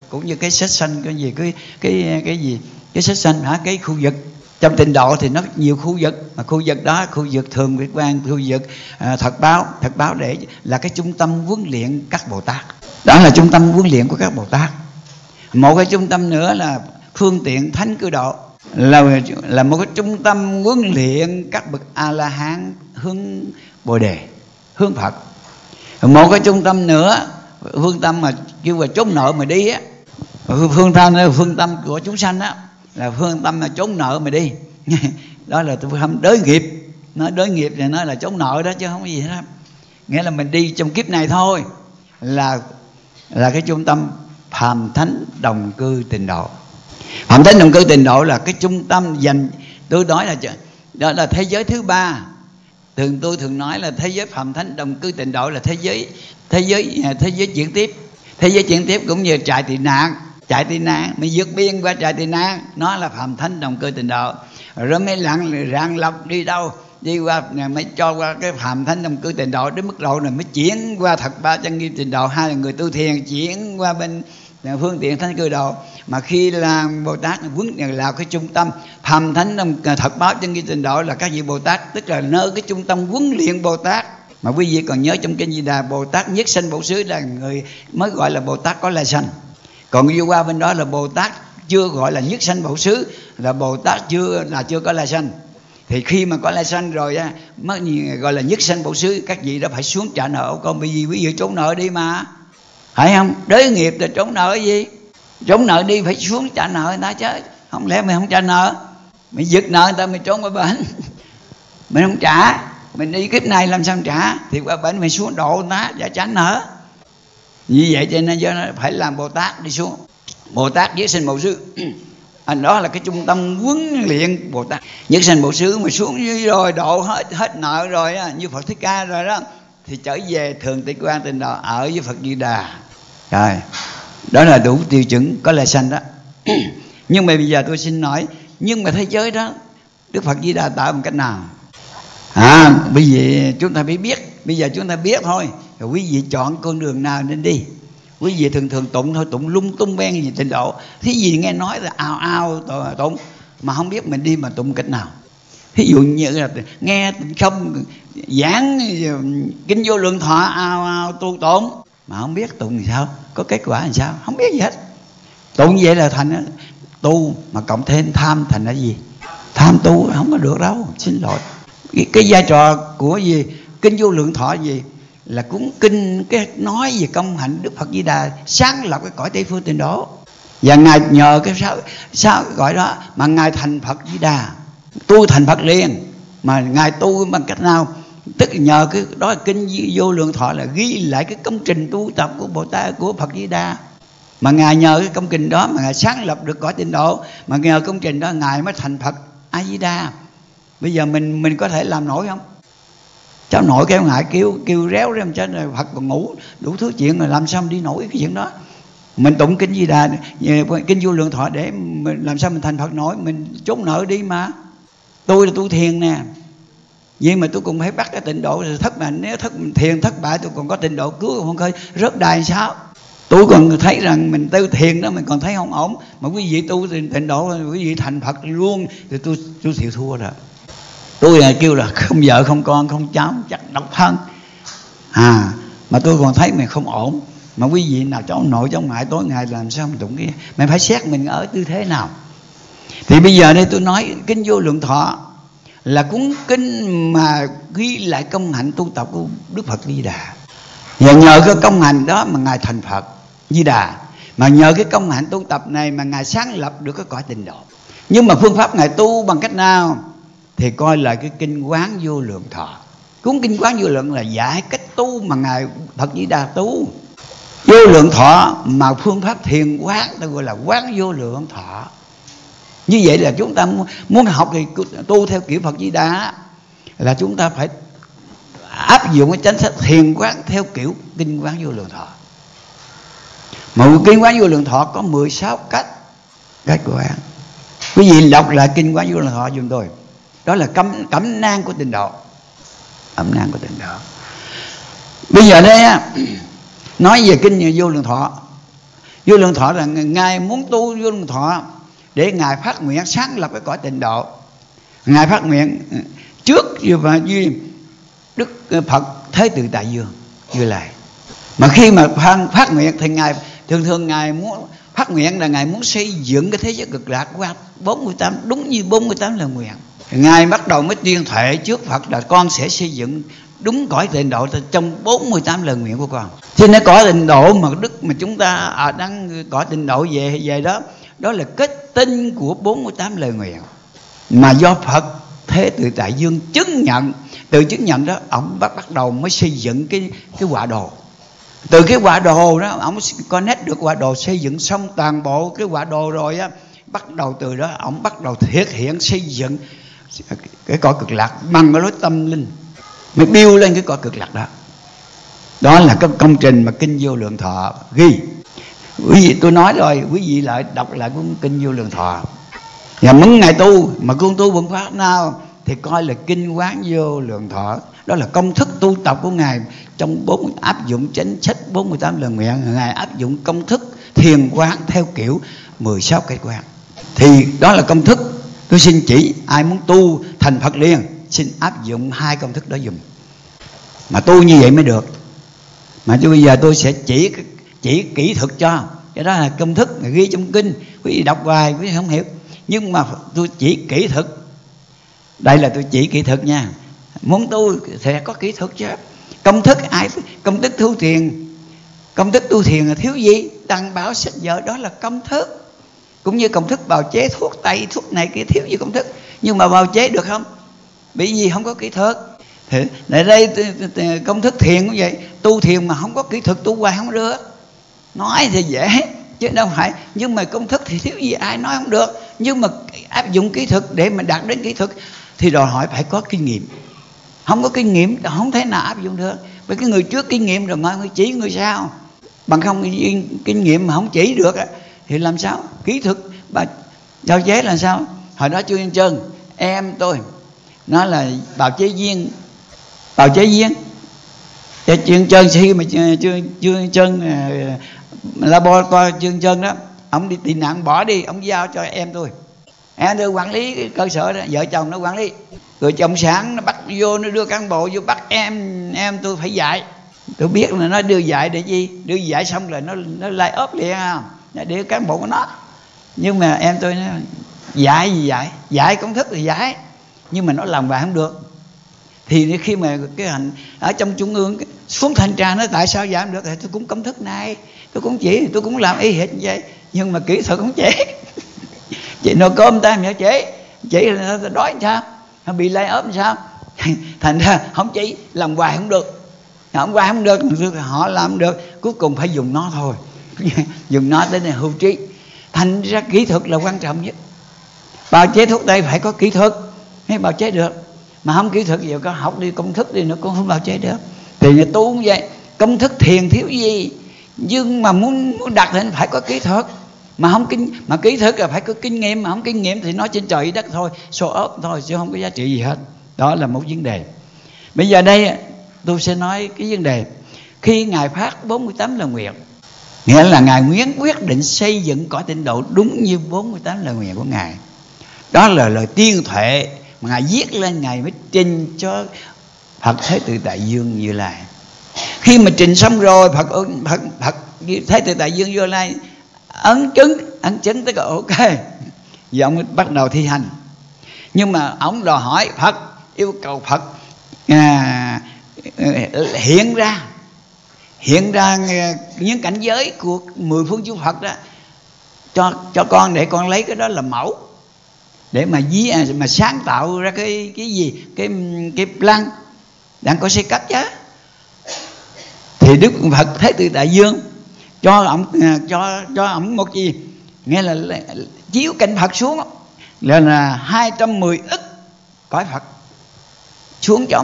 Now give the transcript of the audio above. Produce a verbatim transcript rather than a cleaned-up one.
cũng như cái sách xanh cái gì cái cái cái gì cái sách xanh hả, cái khu vực trong Tịnh Độ thì nó nhiều khu vực, mà khu vực đó khu vực Thường Việt Quang, khu vực à, Thật Báo, Thật Báo để là cái trung tâm huấn luyện các Bồ Tát, đó là trung tâm huấn luyện của các Bồ Tát. Một cái trung tâm nữa là Phương Tiện Thánh Cư Độ, là là một cái trung tâm huấn luyện các bậc A La Hán hướng Bồ Đề, hướng Phật. Một cái trung tâm nữa, phương tâm mà kêu là trốn nợ mà đi á, phương tâm phương tâm của chúng sanh á, là phương tâm là trốn nợ mà đi. Đó là tôi không đới nghiệp, nói đới nghiệp thì nói là trốn nợ đó chứ không có gì hết. Nghĩa là mình đi trong kiếp này thôi, là là cái trung tâm Phàm Thánh Đồng Cư Tịnh Độ. Phàm Thánh Đồng Cư Tịnh Độ là cái trung tâm dành, tôi nói là đó là thế giới thứ ba. Thường tôi thường nói là thế giới Phàm Thánh Đồng Cư Tịnh Độ là thế giới thế giới thế giới chuyển tiếp, thế giới chuyển tiếp cũng như trại tị nạn, trại tị nạn mới vượt biên qua trại tị nạn, nó là Phàm Thánh Đồng Cư Tịnh Độ. Rồi mới lặng rạng lọc đi đâu, đi qua mới cho qua cái Phàm Thánh Đồng Cư Tịnh Độ đến mức độ này mới chuyển qua Thật Ba Chân Nghiêm Tịnh Độ, hai là người tu thiền chuyển qua bên Phương Tiện Thánh Cư Độ. Mà khi làm Bồ Tát vướng là cái trung tâm Phàm Thánh Đồng Thật Báo Chân Nghiêm Tịnh Độ là các vị Bồ Tát, tức là nơi cái trung tâm huấn luyện Bồ Tát. Mà quý vị còn nhớ trong kinh Di Đà, Bồ Tát nhất sanh bổ xứ là người mới gọi là Bồ Tát có lai sanh. Còn đi qua bên đó là Bồ Tát chưa gọi là nhất sanh bổ xứ, là Bồ Tát chưa là chưa có lai sanh. Thì khi mà có lai sanh rồi á mới gọi là nhất sanh bổ xứ. Các vị đó phải xuống trả nợ. Còn bởi vì quý vị trốn nợ đi mà, phải không? Đới nghiệp là trốn nợ gì? Trốn nợ đi phải xuống trả nợ người ta chứ. Không lẽ mày không trả nợ, mày giật nợ người ta, mày trốn qua bển mình không trả, mình đi kiếp này làm sao trả, thì qua bển mày xuống độ người ta để trả nợ. Như vậy cho nên do nó phải làm Bồ Tát đi xuống, Bồ Tát nhất sanh bổ xứ. Anh đó là cái trung tâm huấn luyện Bồ Tát nhất sanh bổ xứ. Mà xuống dưới rồi độ hết hết nợ rồi á, như Phật Thích Ca rồi đó, thì trở về Thường Tịch Quan Tịnh Độ ở với Phật Di Đà. Rồi đó là đủ tiêu chuẩn có lai sanh đó. Nhưng mà bây giờ tôi xin nói, nhưng mà thế giới đó Đức Phật Di Đà tạo bằng cách nào? À, bây giờ chúng ta phải biết, bây giờ chúng ta biết thôi. Rồi quý vị chọn con đường nào nên đi. Quý vị thường thường tụng thôi, tụng lung tung ben gì Tịnh Độ. Thí gì nghe nói là ao ao tụng, mà không biết mình đi mà tụng cách nào. Ví dụ như là nghe không giảng Kinh Vô Lượng Thọ ao ao tu tụng, mà không biết tụng thì sao, có kết quả làm sao, không biết gì hết. Tụng vậy là thành tu, mà cộng thêm tham thành là gì? Tham tu không có được đâu, xin lỗi. Cái, cái vai trò của gì Kinh Vô Lượng Thọ gì là cuốn kinh cái nói về công hạnh Đức Phật Di Đà sáng lập cái cõi Tây Phương Tịnh Độ. Và ngài nhờ cái sao, sao gọi đó mà ngài thành Phật Di Đà, tu thành Phật liền. Mà ngài tu bằng cách nào? Tức là nhờ cái đó là Kinh Vô Lượng Thọ là ghi lại cái công trình tu tập của Bồ Tát, của Phật Di Đà. Mà ngài nhờ cái công trình đó mà ngài sáng lập được cõi Tịnh Độ, mà nhờ công trình đó ngài mới thành Phật A Di Đà. Bây giờ mình mình có thể làm nổi không? Cháu nội kêu ngại kêu kêu réo ra cho Phật còn ngủ đủ thứ chuyện, rồi làm sao mình đi nổi cái chuyện đó. Mình tụng Kinh Di Đà, Kinh Vô Lượng Thọ để mình làm sao mình thành Phật nổi, mình trốn nợ đi mà. Tôi là tu thiền nè, vậy mà tôi cũng phải bắt cái Tịnh Độ rồi thất bại. Nếu thất thiền thất bại tôi còn có Tịnh Độ cứu không khơi rớt đài sao? Tôi còn thấy rằng mình tu thiền đó mình còn thấy không ổn, mà quý vị tu Tịnh Độ quý vị thành Phật luôn thì tôi tôi chịu thua rồi. Tôi là kêu là không vợ không con không cháu, chắc độc thân à, mà tôi còn thấy mình không ổn. Mà quý vị nào cháu nội cháu ngoại tối ngày làm sao mình tụng kia, mình phải xét mình ở tư thế nào. Thì bây giờ đây tôi nói Kinh Vô Lượng Thọ là cuốn kinh mà ghi lại công hạnh tu tập của Đức Phật Di Đà. Và nhờ cái công hạnh đó mà ngài thành Phật Di Đà, mà nhờ cái công hạnh tu tập này mà ngài sáng lập được cái cõi Tịnh Độ. Nhưng mà phương pháp ngài tu bằng cách nào? Thì coi lại cái Kinh Quán Vô Lượng Thọ. Cuốn Kinh Quán Vô Lượng là dạy cách tu mà ngài Phật Di Đà tu. Vô Lượng Thọ mà phương pháp thiền quán ta gọi là Quán Vô Lượng Thọ. Như vậy là chúng ta muốn học thì tu theo kiểu Phật Di Đà là chúng ta phải áp dụng cái chánh sách thiền quán theo kiểu Kinh Quán Vô Lượng Thọ. Mà Kinh Quán Vô Lượng Thọ có mười sáu cách cách quán. Quý vị đọc lại Kinh Quán Vô Lượng Thọ giùm tôi. Đó là cẩm, cẩm nang của Tịnh Độ. Cẩm nang của Tịnh Độ. Bây giờ đây á, nói về Kinh Vô Lượng Thọ, Vô Lượng Thọ là Ngài muốn tu Vô Lượng Thọ để Ngài phát nguyện sáng lập cái cõi tịnh độ. Ngài phát nguyện trước và duy Đức Phật Thế Tự Tại Dương Như Lai. Mà khi mà phát nguyện thì Ngài thường thường Ngài muốn phát nguyện là Ngài muốn xây dựng cái thế giới cực lạc qua bốn mươi tám, đúng như bốn mươi tám lời nguyện. Ngài bắt đầu mới tuyên thệ trước Phật là con sẽ xây dựng đúng cõi tịnh độ trong bốn mươi tám lời nguyện của con. Cho nên cõi tịnh độ mà Đức mà chúng ta à, đang cõi tịnh độ về về đó, đó là kết tinh của bốn mươi tám lời nguyện mà do Phật Thế Tự Tại Dương chứng nhận. Từ chứng nhận đó ông bắt bắt đầu mới xây dựng cái cái quả đồ. Từ cái quả đồ đó ông connect được quả đồ, xây dựng xong toàn bộ cái quả đồ rồi á, bắt đầu từ đó ông bắt đầu thực hiện xây dựng cái cõi cực lạc bằng cái lối tâm linh, mới build lên cái cõi cực lạc đó. Đó là cái công trình mà Kinh Vô Lượng Thọ ghi. Quý vị tôi nói rồi, quý vị lại đọc lại cuốn Kinh Vô Lượng Thọ. Và mấy ngày tu mà con tu Bổn Pháp nào thì coi là Kinh Quán Vô Lượng Thọ. Đó là công thức tu tập của Ngài trong bốn áp dụng chánh sách bốn mươi tám lời nguyện. Ngài áp dụng công thức thiền quán theo kiểu mười sáu cái quán. Thì đó là công thức. Tôi xin chỉ ai muốn tu thành Phật liền, xin áp dụng hai công thức đó dùng. Mà tu như vậy mới được. Mà tôi bây giờ tôi sẽ chỉ chỉ kỹ thuật cho. Cái đó là công thức ghi trong kinh. Quý vị đọc hoài quý vị không hiểu. Nhưng mà tôi chỉ kỹ thuật. Đây là tôi chỉ kỹ thuật nha. Muốn tu sẽ có kỹ thuật chứ. Công thức ai công thức tu thiền. Công thức tu thiền là thiếu gì? Đăng báo sách vở, đó là công thức. Cũng như công thức bào chế thuốc tây, thuốc này kia, thiếu gì công thức. Nhưng mà bào chế được không? Bởi vì không có kỹ thuật. Thì ở đây công thức thiền cũng vậy. Tu thiền mà không có kỹ thuật tu hoài không được. Nói thì dễ chứ đâu phải. Nhưng mà công thức thì thiếu gì ai nói không được. Nhưng mà áp dụng kỹ thuật để mà đạt đến kỹ thuật thì đòi hỏi phải có kinh nghiệm. Không có kinh nghiệm thì không thể nào áp dụng được. Bởi cái người trước kinh nghiệm rồi mà người chỉ người sau. Bằng không kinh nghiệm mà không chỉ được thì làm sao? Kỹ thuật bà bào chế là sao? Hồi đó Trương Nhân Trân em tôi nó là bào chế viên, bào chế viên cho Trương Trân. Khi mà Trương Trương Trân laboratory Trương Trân đó, ông đi tị nạn bỏ đi, ông giao cho em tôi. Em tôi quản lý cái cơ sở đó, vợ chồng nó quản lý. Rồi chồng sáng nó bắt vô, nó đưa cán bộ vô bắt em em tôi phải dạy. Tôi biết là nó đưa dạy để gì? Đưa dạy xong rồi nó nó lay ốp liền à, để cán bộ của nó. Nhưng mà em tôi nó dạy gì dạy, dạy công thức thì dạy, nhưng mà nó làm bài không được. Thì khi mà cái hành ở trong trung ương xuống thanh tra nó tại sao dạy không được, thì tôi cũng công thức này, tôi cũng chỉ, tôi cũng làm y hệt như vậy, nhưng mà kỹ thuật không chỉ. Chị nồi cơm ta mà chế, chỉ là nó đói sao, nó bị lay ốp sao, thành ra không chỉ làm hoài không được, không hoài không được, họ làm không được, cuối cùng phải dùng nó thôi. Dùng nó tới này hưu trí. Thành ra kỹ thuật là quan trọng nhất. Bào chế thuốc tây phải có kỹ thuật mới bào chế được. Mà không kỹ thuật giờ có học đi công thức đi nó cũng không bào chế được. Thì người tu cũng vậy, công thức thiền thiếu gì, nhưng mà muốn, muốn đạt đến phải có kỹ thuật. Mà không kinh mà kỹ thuật là phải có kinh nghiệm, mà không kinh nghiệm thì nói trên trời đất thôi, show off thôi chứ không có giá trị gì hết. Đó là một vấn đề. Bây giờ đây tôi sẽ nói cái vấn đề khi Ngài phát bốn mươi tám lời nguyện, nghĩa là Ngài nguyện quyết định xây dựng cõi tịnh độ đúng như bốn mươi tám lời nguyện của Ngài. Đó là lời tuyên thệ mà Ngài viết lên, Ngài mới trình cho Phật Thế Tự Tại Dương Như Lai. Khi mà trình xong rồi, Phật Phật, Phật Thế Tự Tại Dương Như Lai ấn chứng, ấn chứng tới cái ok, giờ ông mới bắt đầu thi hành. Nhưng mà ông đòi hỏi Phật, yêu cầu Phật à, hiện ra hiện ra những cảnh giới của mười phương chư Phật đó cho cho con, để con lấy cái đó làm mẫu, để mà dí mà sáng tạo ra cái cái gì cái cái plan đang có xây cấp chứ. Thì Đức Phật Thế Tự Đại Dương cho ông cho cho ông một gì, nghe là chiếu cảnh Phật xuống là là hai trăm mười ức cõi Phật xuống cho